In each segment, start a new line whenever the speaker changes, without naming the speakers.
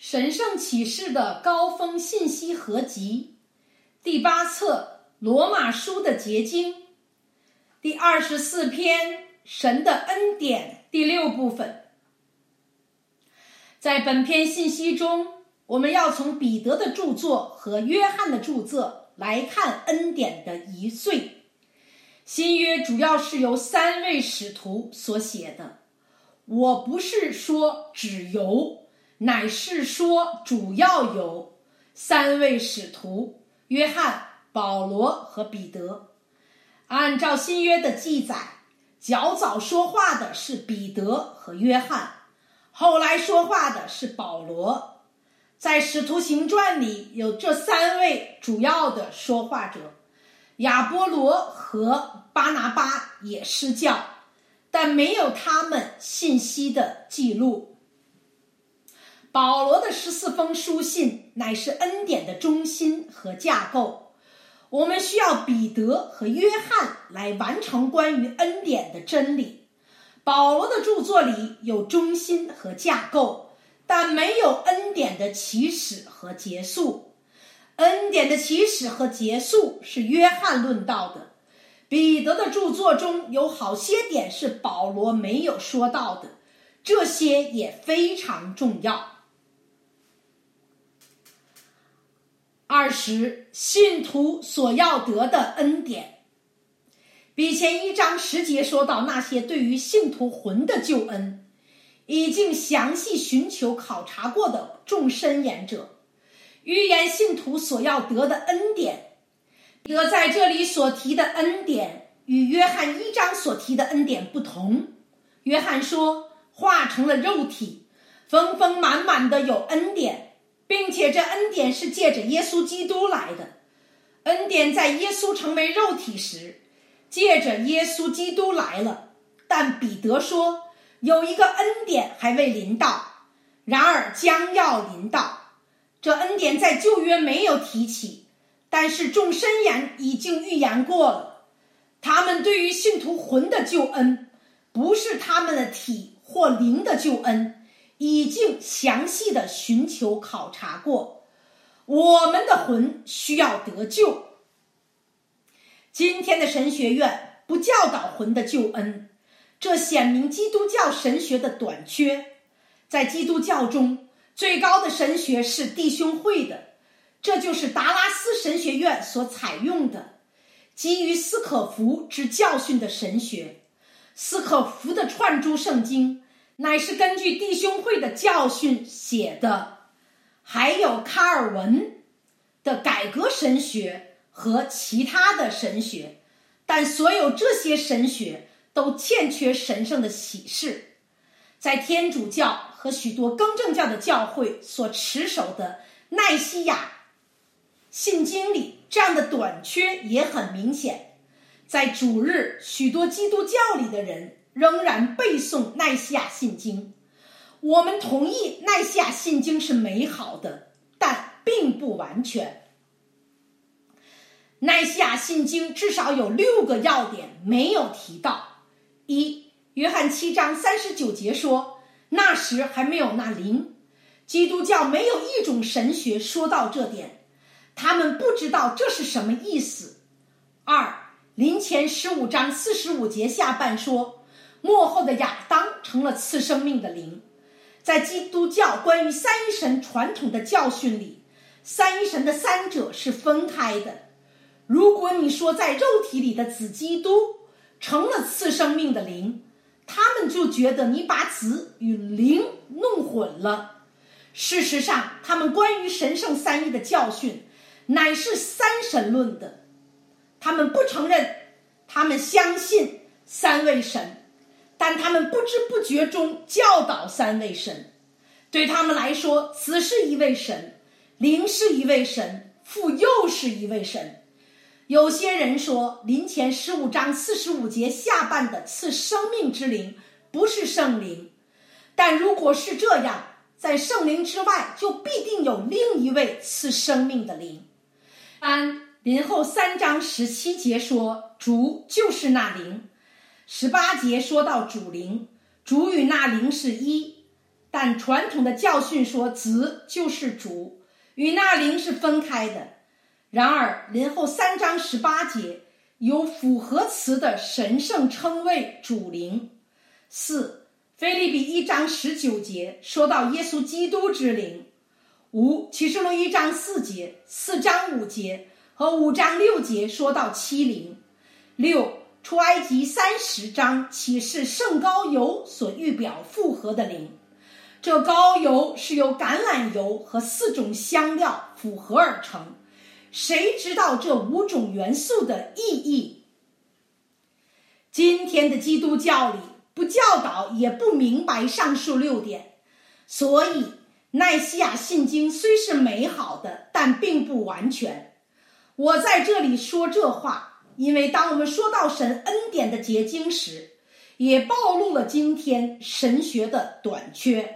神圣启示的高峰信息合集，第8册罗马书的结晶，第24篇神的恩典，第6部分。在本篇信息中，我们要从彼得的著作和约翰的著作来看恩典的遗绥。新约主要是由3位使徒所写的，我不是说只有，乃是说主要有3位使徒，约翰、保罗和彼得。按照新约的记载，较早说话的是彼得和约翰，后来说话的是保罗。在使徒行传里有这3位主要的说话者，亚波罗和巴拿巴也施教，但没有他们信息的记录。保罗的14封书信乃是恩典的中心和架构，我们需要彼得和约翰来完成关于恩典的真理。保罗的著作里有中心和架构，但没有恩典的起始和结束。恩典的起始和结束是约翰论到的，彼得的著作中有好些点是保罗没有说到的，这些也非常重要。20信徒所要得的恩典，比前1章10节说到那些对于信徒魂的救恩，已经详细寻求考察过的众申言者，预言信徒所要得的恩典。彼得在这里所提的恩典与约翰1章所提的恩典不同。约翰说化成了肉体，丰丰满满的有恩典，并且这恩典是借着耶稣基督来的。恩典在耶稣成为肉体时，借着耶稣基督来了。但彼得说有一个恩典还未临到，然而将要临到。这恩典在旧约没有提起，但是众申言已经预言过了。他们对于信徒魂的救恩，不是他们的体或灵的救恩，已经详细的寻求考察过。我们的魂需要得救。今天的神学院不教导魂的救恩，这显明基督教神学的短缺。在基督教中，最高的神学是弟兄会的，这就是达拉斯神学院所采用的，基于斯可夫之教训的神学。斯可夫的串珠圣经乃是根据弟兄会的教训写的，还有卡尔文的改革神学和其他的神学，但所有这些神学都欠缺神圣的启示。在天主教和许多更正教的教会所持守的奈西亚信经里，这样的短缺也很明显。在主日，许多基督教里的人仍然背诵奈西亚信经。我们同意奈西亚信经是美好的，但并不完全。奈西亚信经至少有6个要点没有提到。1，约翰7章39节说那时还没有那灵。基督教没有一种神学说到这点，他们不知道这是什么意思。2，林前15章45节下半说末后的亚当成了赐生命的灵。在基督教关于三一神传统的教训里，三一神的3者是分开的。如果你说在肉体里的子基督成了赐生命的灵，他们就觉得你把子与灵弄混了。事实上，他们关于神圣三一的教训乃是三神论的。他们不承认，他们相信3位神，但他们不知不觉中教导3位神。对他们来说，子是一位神，灵是一位神，父又是一位神。有些人说林前15章45节下半的赐生命之灵不是圣灵，但如果是这样，在圣灵之外就必定有另一位赐生命的灵。林后3章17节说主就是那灵，18节说到主灵，主与那灵是一。 但传统的教训说子就是主，与那灵是分开的。然而林后3章18节有复合词的神圣称谓主灵。4腓立比1章19节说到耶稣基督之灵。5启示录1章4节、4章5节和5章6节说到七灵。6出埃及30章启示圣膏油所预表复合的灵，这膏油是由橄榄油和4种香料复合而成，谁知道这5种元素的意义？今天的基督教里不教导也不明白上述6点，所以耐西亚信经虽是美好的，但并不完全。我在这里说这话，因为当我们说到神恩典的结晶时，也暴露了今天神学的短缺。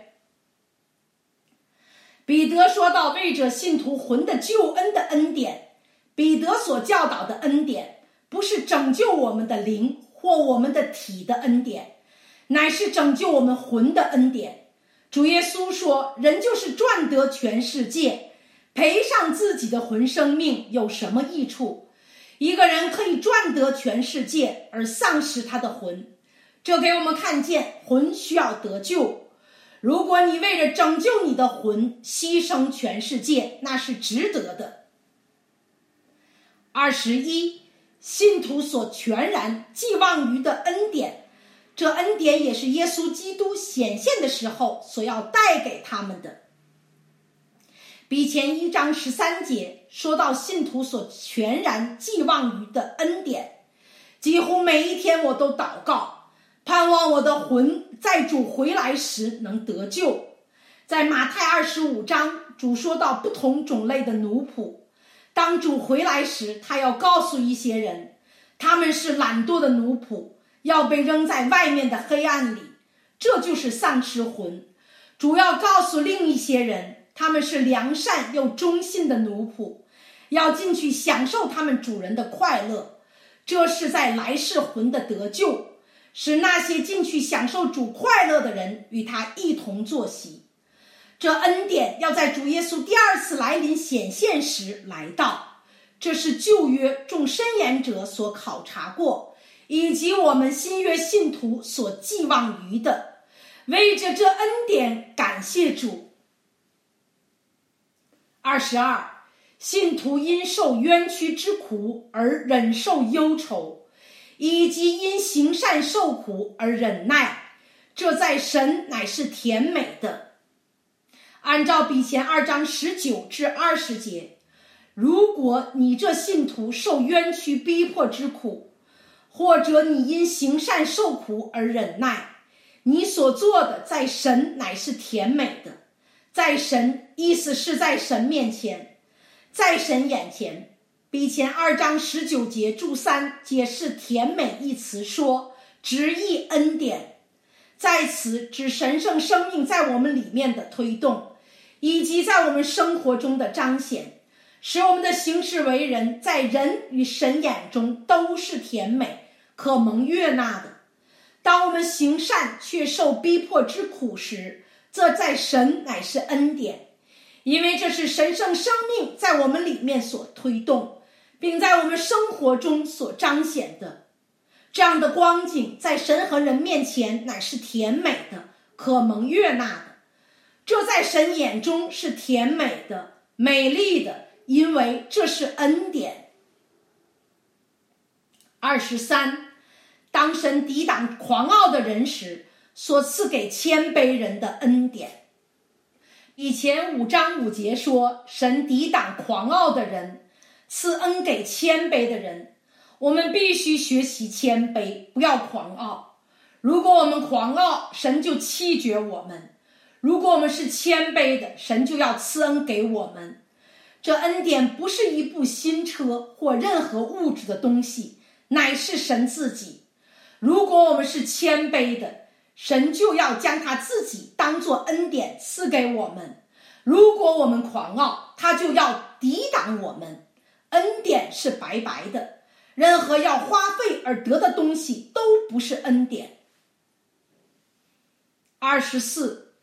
彼得说到为着信徒魂的救恩的恩典，彼得所教导的恩典不是拯救我们的灵或我们的体的恩典，乃是拯救我们魂的恩典。主耶稣说，人就是赚得全世界，赔上自己的魂生命有什么益处？一个人可以赚得全世界而丧失他的魂，这给我们看见魂需要得救。如果你为了拯救你的魂牺牲全世界，那是值得的。21信徒所全然寄望于的恩典，这恩典也是耶稣基督显现的时候所要带给他们的。比前1章13节说到信徒所全然寄望于的恩典，几乎每一天我都祷告，盼望我的魂在主回来时能得救。在马太25章，主说到不同种类的奴仆，当主回来时，他要告诉一些人，他们是懒惰的奴仆，要被扔在外面的黑暗里，这就是丧失魂。主要告诉另一些人，他们是良善又忠信的奴仆，要进去享受他们主人的快乐，这是在来世魂的得救，使那些进去享受主快乐的人与他一同坐席。这恩典要在主耶稣第2次来临显现时来到，这是旧约众申言者所考察过，以及我们新约信徒所寄望于的。为着这恩典感谢主。22信徒因受冤屈之苦而忍受忧愁，以及因行善受苦而忍耐，这在神乃是甜美的。按照比前2章19至20节，如果你这信徒受冤屈逼迫之苦，或者你因行善受苦而忍耐，你所做的在神乃是甜美的。在神意思是在神面前，在神眼前。比前2章19节注3解释甜美一词说，直译恩典，在此指神圣生命在我们里面的推动，以及在我们生活中的彰显，使我们的行事为人在人与神眼中都是甜美可蒙悦纳的。当我们行善却受逼迫之苦时，这在神乃是恩典，因为这是神圣生命在我们里面所推动，并在我们生活中所彰显的。这样的光景在神和人面前乃是甜美的，可蒙悦纳的。这在神眼中是甜美的、美丽的，因为这是恩典。23当神抵挡狂傲的人时，所赐给谦卑人的恩典。以前5章5节说，神抵挡狂傲的人，赐恩给谦卑的人。我们必须学习谦卑，不要狂傲。如果我们狂傲，神就弃绝我们；如果我们是谦卑的，神就要赐恩给我们。这恩典不是一部新车或任何物质的东西，乃是神自己。如果我们是谦卑的，神就要将他自己当作恩典赐给我们；如果我们狂傲，他就要抵挡我们。恩典是白白的，任何要花费而得的东西都不是恩典。24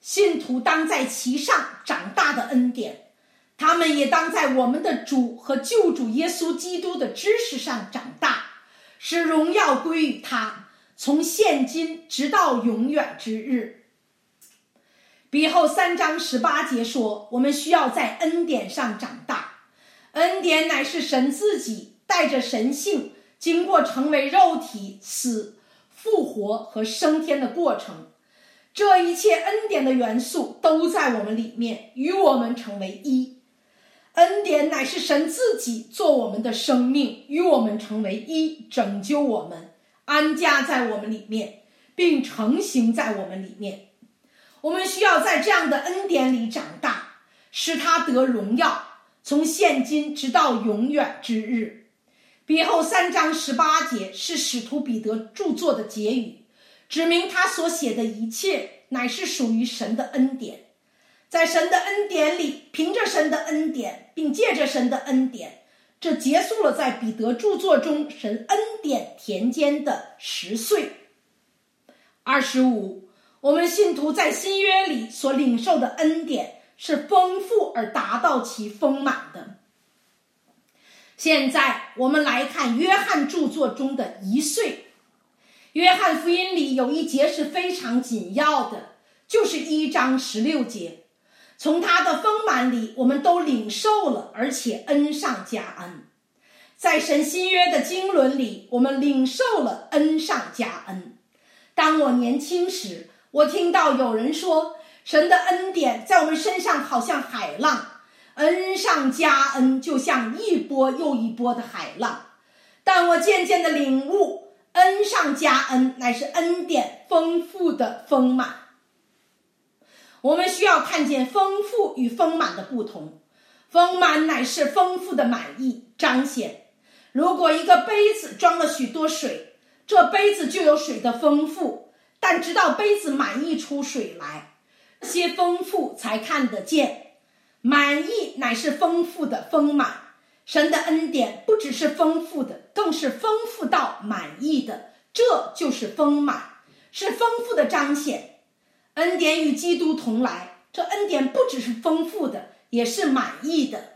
信徒当在其上长大的恩典，他们也当在我们的主和救主耶稣基督的知识上长大，使荣耀归于他，从现今直到永远之日。彼后3章18节说，我们需要在恩典上长大。恩典乃是神自己带着神性，经过成为肉体、死、复活和升天的过程。这一切恩典的元素都在我们里面，与我们成为一。恩典乃是神自己做我们的生命，与我们成为一，拯救我们，安家在我们里面，并成形在我们里面。我们需要在这样的恩典里长大，使他得荣耀，从现今直到永远之日。彼后3章18节是使徒彼得著作的结语，指明他所写的一切乃是属于神的恩典。在神的恩典里，凭着神的恩典，并借着神的恩典，这结束了在彼得著作中神恩典田间的10岁。25，我们信徒在新约里所领受的恩典是丰富而达到其丰满的。现在我们来看约翰著作中的1岁。约翰福音里有一节是非常紧要的，就是1章16节。从他的丰满里，我们都领受了，而且恩上加恩。在神新约的经纶里，我们领受了恩上加恩。当我年轻时，我听到有人说，神的恩典在我们身上好像海浪，恩上加恩，就像一波又一波的海浪。但我渐渐的领悟，恩上加恩乃是恩典丰富的丰满。我们需要看见丰富与丰满的不同。丰满乃是丰富的满意彰显。如果一个杯子装了许多水，这杯子就有水的丰富，但直到杯子满溢出水来，这些丰富才看得见。满溢乃是丰富的丰满。神的恩典不只是丰富的，更是丰富到满溢的，这就是丰满，是丰富的彰显。恩典与基督同来，这恩典不只是丰富的，也是满溢的。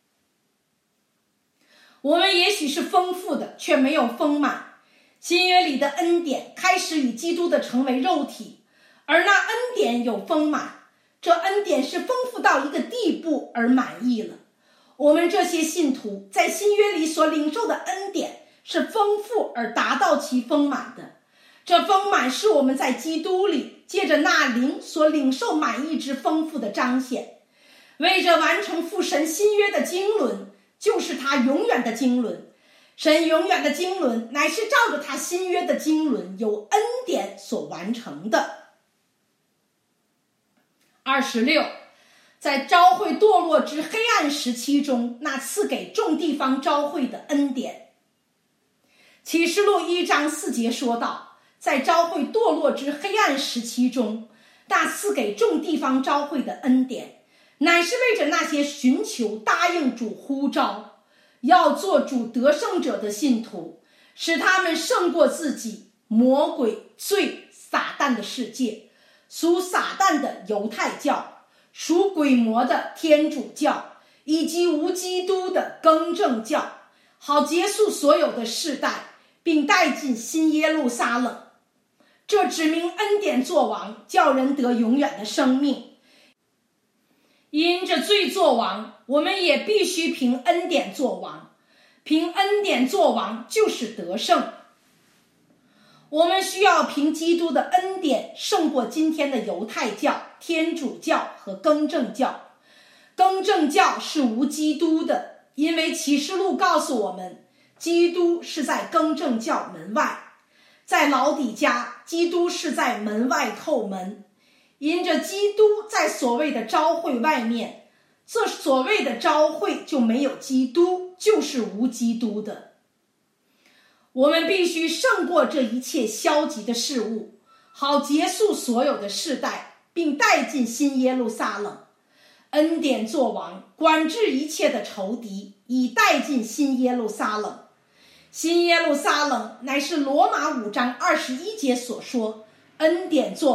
我们也许是丰富的，却没有丰满。新约里的恩典开始与基督的成为肉体，而那恩典有丰满，这恩典是丰富到一个地步而满溢了。我们这些信徒在新约里所领受的恩典是丰富而达到其丰满的。这丰满是我们在基督里借着那灵所领受满溢之丰富的彰显。为着完成父神新约的经纶，就是他永远的经纶。神永远的经纶乃是照着他新约的经纶由恩典所完成的。26，在召会堕落之黑暗时期中，那赐给众地方召会的恩典。启示录1章4节说道，在召会堕落之黑暗时期中，那赐给众地方召会的恩典，乃是为着那些寻求答应主呼召，要做主得胜者的信徒，使他们胜过自己、魔鬼、罪、撒旦的世界，属撒旦的犹太教，属鬼魔的天主教，以及无基督的更正教，好结束所有的世代，并带进新耶路撒冷。这指明恩典作王，叫人得永远的生命。因着罪作王，我们也必须凭恩典作王。凭恩典作王就是得胜。我们需要凭基督的恩典胜过今天的犹太教、天主教和更正教。更正教是无基督的，因为启示录告诉我们，基督是在更正教门外。在老底嘉，基督是在门外叩门。因着基督在所谓的召会外面，这所谓的召会就没有基督，就是无基督的。我们必须胜过这一切消极的事物，好结束所有的世代，并带进新耶路撒冷。恩典作王，管制一切的仇敌，以带进新耶路撒冷。新耶路撒冷乃是罗马5章21节所说，恩典作王，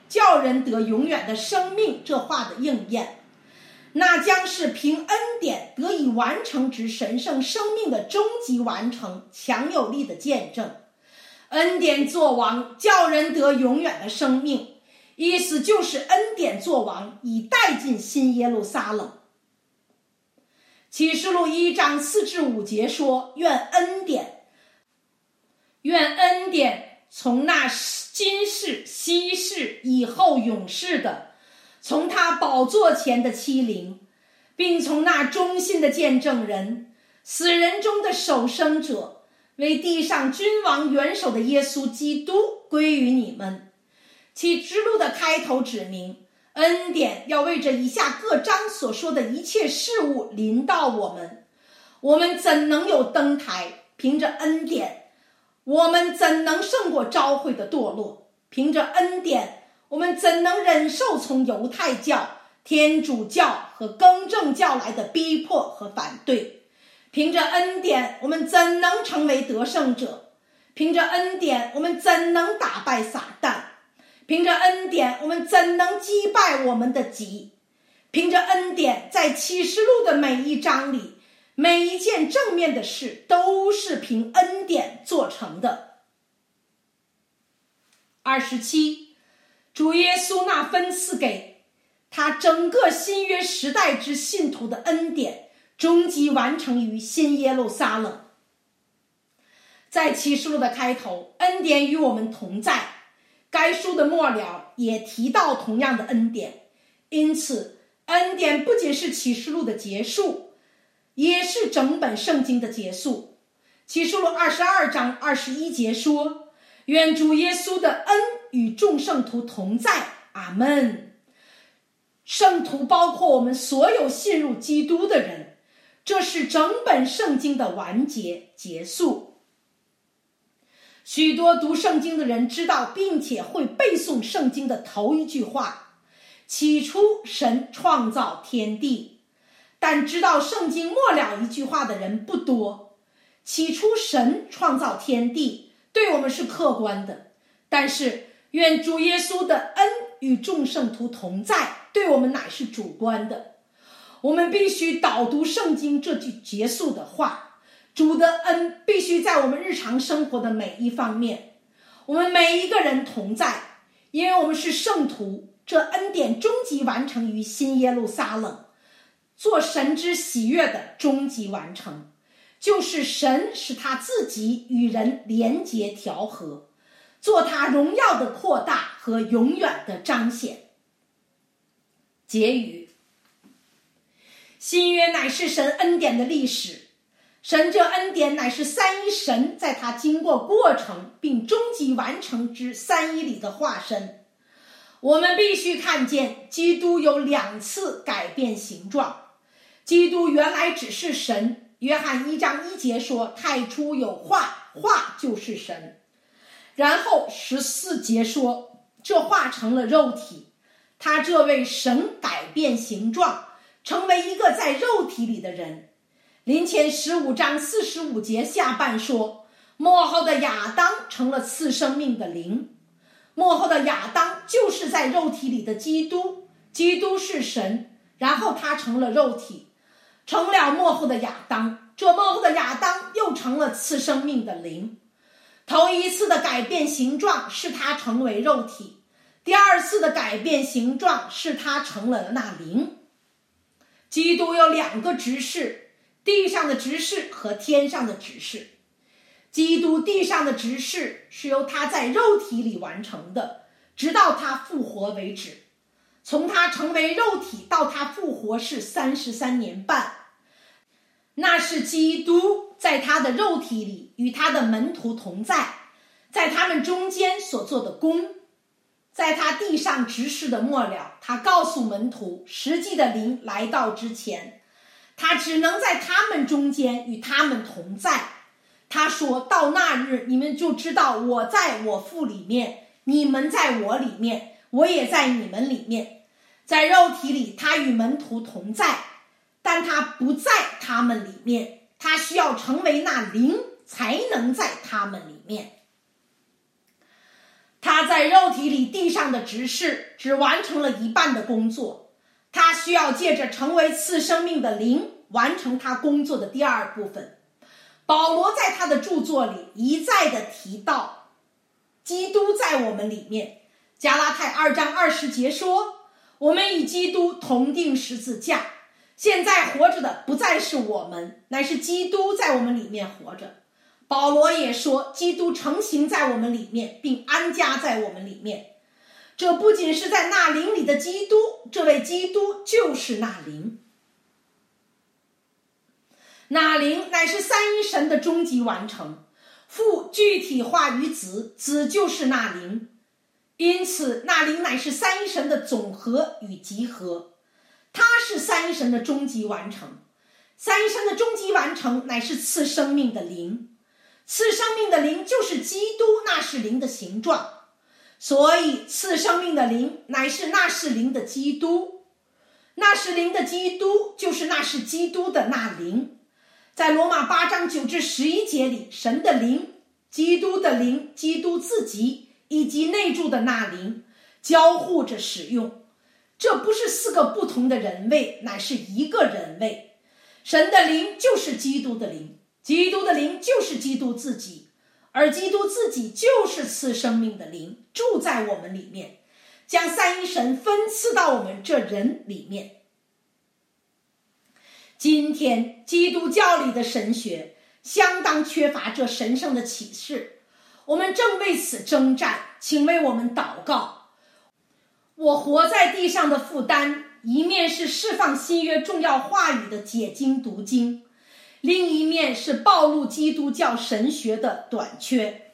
叫人得永远的生命这话的应验，那将是凭恩典得以完成之神圣生命的终极完成，强有力的见证。恩典作王，叫人得永远的生命，意思就是恩典作王，已带进新耶路撒冷。启示录1章4至5节说，愿恩典从那今世、昔世、以后永世的，从他宝座前的7灵，并从那忠信的见证人、死人中的首生者，为地上君王元首的耶稣基督归于你们。其之路的开头指明，恩典要为这以下各章所说的一切事物临到我们。我们怎能有登台？凭着恩典，我们怎能胜过昭会的堕落？凭着恩典，我们怎能忍受从犹太教、天主教和更正教来的逼迫和反对？凭着恩典，我们怎能成为得胜者？凭着恩典，我们怎能打败撒旦？凭着恩典，我们怎能击败我们的己？凭着恩典，在启示录的每一章里，每一件正面的事都是凭恩典做成的。27，主耶稣那分赐给他整个新约时代之信徒的恩典，终极完成于新耶路撒冷。在启示录的开头，恩典与我们同在，该书的末了也提到同样的恩典，因此恩典不仅是启示录的结束，也是整本圣经的结束。启示录22章21节说，愿主耶稣的恩与众圣徒同在，阿们。圣徒包括我们所有信入基督的人，这是整本圣经的完结结束。许多读圣经的人知道并且会背诵圣经的头一句话，起初神创造天地。但知道圣经末了一句话的人不多。起初神创造天地，对我们是客观的，但是愿主耶稣的恩与众圣徒同在，对我们乃是主观的。我们必须导读圣经这句结束的话，主的恩必须在我们日常生活的每一方面。我们每一个人同在，因为我们是圣徒，这恩典终极完成于新耶路撒冷，做神之喜悦的终极完成，就是神使他自己与人连结调和，做他荣耀的扩大和永远的彰显。结语，新约乃是神恩典的历史，神这恩典乃是三一神在他经过过程并终极完成之三一里的化身。我们必须看见基督有2次改变形状。基督原来只是神，约翰1章1节说，太初有话，话就是神。然后14节说，这话成了肉体，他这位神改变形状，成为一个在肉体里的人。林前15章45节下半说，末后的亚当成了赐生命的灵。末后的亚当就是在肉体里的基督，基督是神，然后他成了肉体，成了末后的亚当，这末后的亚当又成了赐生命的灵。头一次的改变形状是他成为肉体，第2次的改变形状是他成了那灵。基督有2个职事，地上的职事和天上的职事。基督地上的职事是由他在肉体里完成的，直到他复活为止。从他成为肉体到他复活是33年半，那是基督在他的肉体里与他的门徒同在，在他们中间所做的工。在他地上执事的末了，他告诉门徒，实际的灵来到之前，他只能在他们中间与他们同在。他说，到那日你们就知道我在我父里面，你们在我里面，我也在你们里面。在肉体里他与门徒同在，但他不在他们里面，他需要成为那灵才能在他们里面。 他在肉体里地上的执事只完成了一半的工作，他需要借着成为赐生命的灵完成他工作的第二部分。保罗在他的著作里一再的提到基督在我们里面。加拉太2章20节说，我们与基督同定十字架，现在活着的不再是我们，乃是基督在我们里面活着。保罗也说，基督成形在我们里面，并安家在我们里面。这不仅是在那灵里的基督，这位基督就是那灵。那灵乃是三一神的终极完成，父具体化于子，子就是那灵。因此那灵乃是三一神的总和与集合，它是三一神的终极完成。三一神的终极完成乃是赐生命的灵，赐生命的灵就是基督，那是灵的形状，所以赐生命的灵乃是那是灵的基督，那是灵的基督就是那是基督的那灵。在罗马8章9至11节里，神的灵、基督的灵、基督自己以及内住的那灵交互着使用，这不是4个不同的人位，乃是一个人位。神的灵就是基督的灵，基督的灵就是基督自己，而基督自己就是赐生命的灵，住在我们里面，将三一神分赐到我们这人里面。今天基督教里的神学相当缺乏这神圣的启示，我们正为此征战，请为我们祷告。我活在地上的负担，一面是释放新约重要话语的解经读经，另一面是暴露基督教神学的短缺。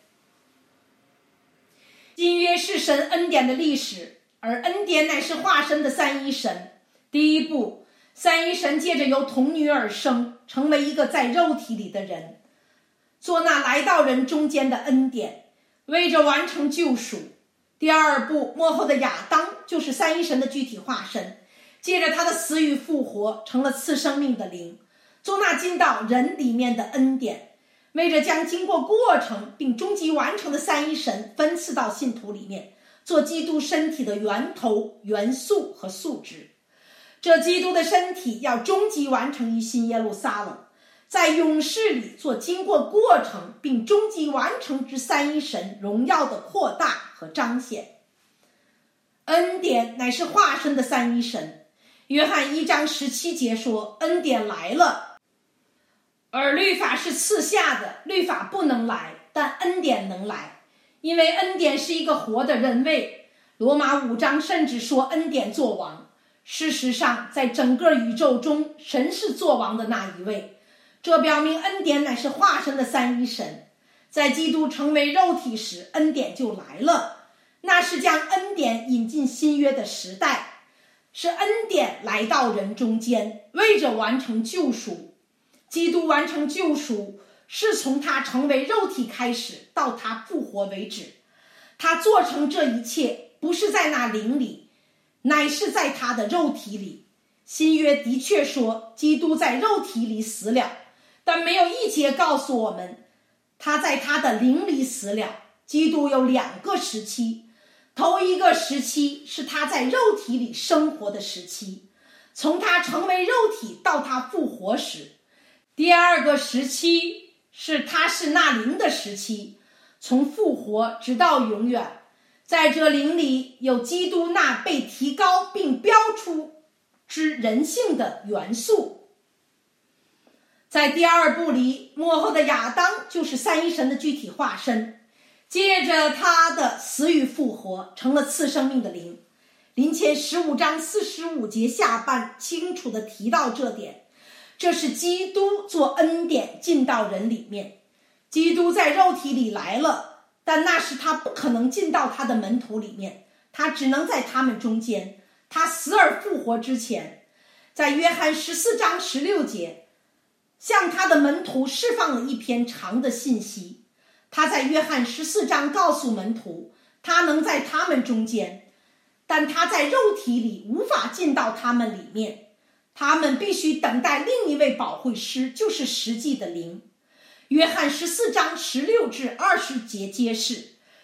新约是神恩典的历史，而恩典乃是化身的三一神。第一步，三一神借着由童女而生，成为一个在肉体里的人，做那来到人中间的恩典，为着完成救赎。第二步，末后的亚当就是三一神的具体化身，借着他的死与复活，成了赐生命的灵，做那进到人里面的恩典，为着将经过过程并终极完成的三一神分赐到信徒里面，做基督身体的源头、元素和素质。这基督的身体要终极完成于新耶路撒冷，在永世里做经过过程并终极完成之三一神荣耀的扩大和彰显。恩典乃是化身的三一神。约翰1章17节说，恩典来了，而律法是赐下的，律法不能来，但恩典能来，因为恩典是一个活的人位。罗马5章甚至说恩典作王。事实上，在整个宇宙中，神是作王的那一位，这表明恩典乃是化身的三一神。在基督成为肉体时，恩典就来了，那是将恩典引进新约的时代，是恩典来到人中间，为着完成救赎。基督完成救赎是从他成为肉体开始到他复活为止，他做成这一切不是在那灵里，乃是在他的肉体里。新约的确说基督在肉体里死了，但没有一节告诉我们他在他的灵里死了。基督有2个时期，头一个时期是他在肉体里生活的时期，从他成为肉体到他复活时。第二个时期是他是那灵的时期，从复活直到永远。在这灵里有基督那被提高并标出之人性的元素。在第二部里，末后的亚当就是三一神的具体化身，借着他的死与复活成了赐生命的灵。林前15章45节下半清楚地提到这点，这是基督做恩典进到人里面。基督在肉体里来了，但那时他不可能进到他的门徒里面，他只能在他们中间。他死而复活之前，在约翰14章16节向他的门徒释放了一篇长的信息。他在约翰14章告诉门徒，他能在他们中间，但他在肉体里无法进到他们里面，他们必须等待另一位保惠师，就是实际的灵。约翰14章16至20节揭示，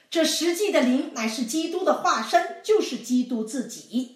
这实际的灵乃是基督的化身，就是基督自己。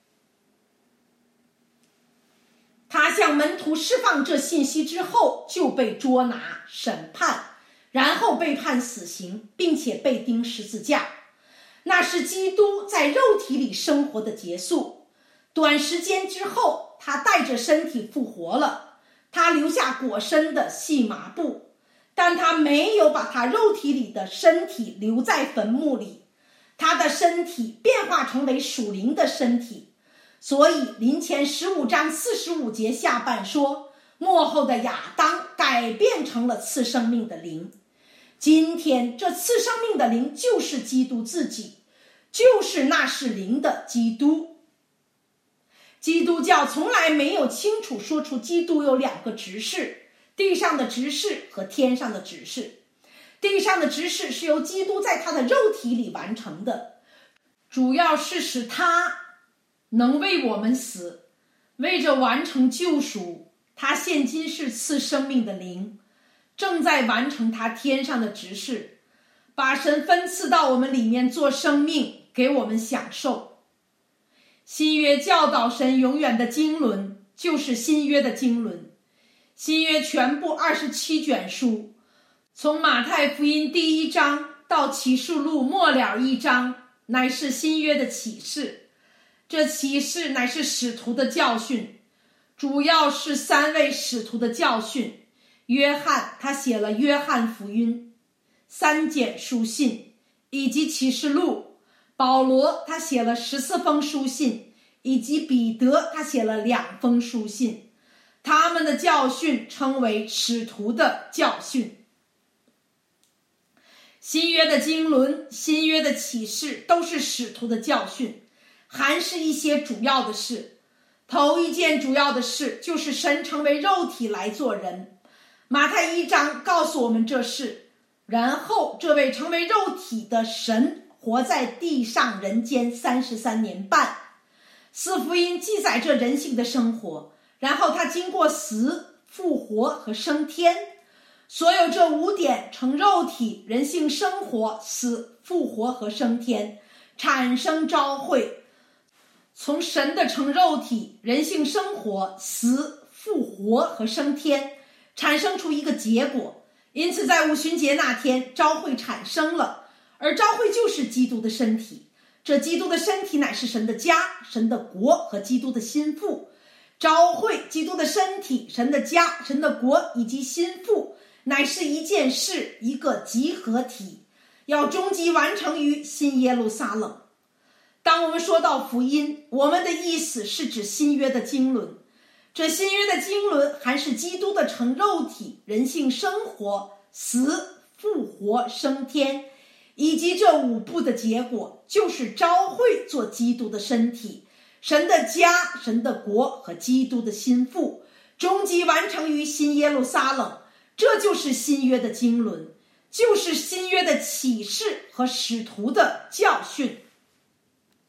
他向门徒释放这信息之后，就被捉拿、审判，然后被判死刑，并且被钉十字架。那是基督在肉体里生活的结束。短时间之后，他带着身体复活了，他留下裹身的细麻布，但他没有把他肉体里的身体留在坟墓里，他的身体变化成为属灵的身体。所以林前15章45节下半说，末后的亚当改变成了赐生命的灵。今天这赐生命的灵就是基督自己，就是那是灵的基督。基督教从来没有清楚说出基督有两个执事，地上的执事和天上的执事。地上的执事是由基督在他的肉体里完成的，主要是使他能为我们死，为着完成救赎。他现今是赐生命的灵，正在完成他天上的执事，把神分赐到我们里面做生命，给我们享受。新约教导神永远的经纶，就是新约的经纶。新约全部27卷书，从马太福音第1章到启示录末了1章，乃是新约的启示。这启示乃是使徒的教训，主要是3位使徒的教训。约翰，他写了约翰福音、3简书信以及启示录。保罗，他写了14封书信，以及彼得，他写了2封书信。他们的教训称为使徒的教训。新约的经纶、新约的启示都是使徒的教训，还是一些主要的事。头一件主要的事就是神成为肉体来做人。马太1章告诉我们这事，然后这位成为肉体的神活在地上人间33年半。4福音记载着人性的生活，然后他经过死、复活和升天。所有这5点成肉体、人性生活、死、复活和升天，产生召会。从神的成肉体、人性生活、死、复活和升天，产生出一个结果。因此在五旬节那天，召会产生了，而召会就是基督的身体。这基督的身体乃是神的家、神的国和基督的心腹。召会、基督的身体、神的家、神的国以及心腹，乃是一件事，一个集合体，要终极完成于新耶路撒冷。当我们说到福音，我们的意思是指新约的经纶。这新约的经纶还是基督的成肉体、人性生活、死、复活、升天，以及这5步的结果，就是召会做基督的身体、神的家、神的国和基督的心腹，终极完成于新耶路撒冷。这就是新约的经纶，就是新约的启示和使徒的教训。